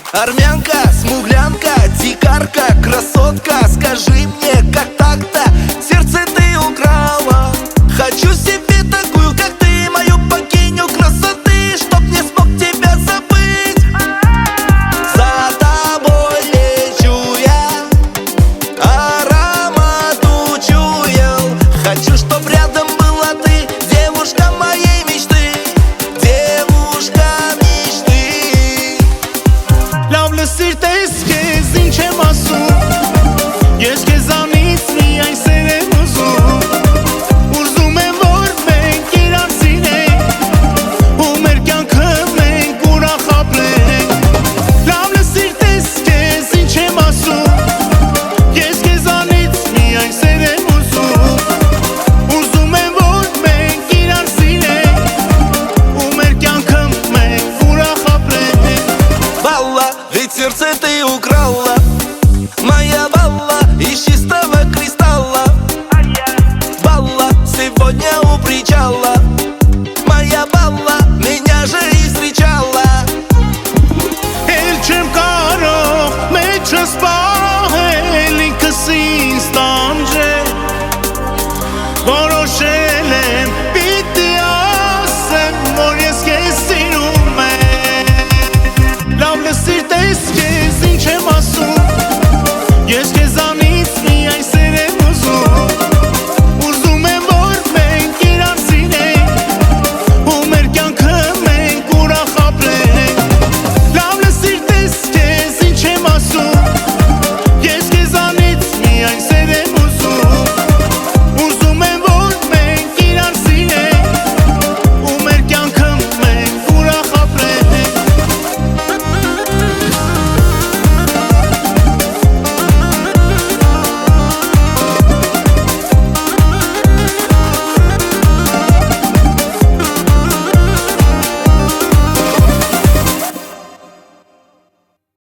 Армянка, смуглянка, дикарка, красотка, скажи мне, как так-то сердце ты украла? Хочу себе такую, как ты, мою богиню красоты, чтоб не смог тебя забыть. За тобой лечу я, аромат учуял. Хочу, чтоб рядом была ты, девушка моей мечты, девушка мечты. Լավ լսիր տես քեզ ինչ եմ ասում, ես քեզանից միայն սեր եմ ուզում, ուզում եմ որ մենք իրար սիրենք ու մեր կյանքը մենք ուրախ ապրենք։ Լավ լսիր տես քեզ ինչ եմ ասում, ես քեզանից միայն սեր եմ ուզում, ուզում եմ որ մենք իրար սիրենք ու մեր կյանքը մենք ուրախ ապրենք։ Балла, ведь сердце ты украла.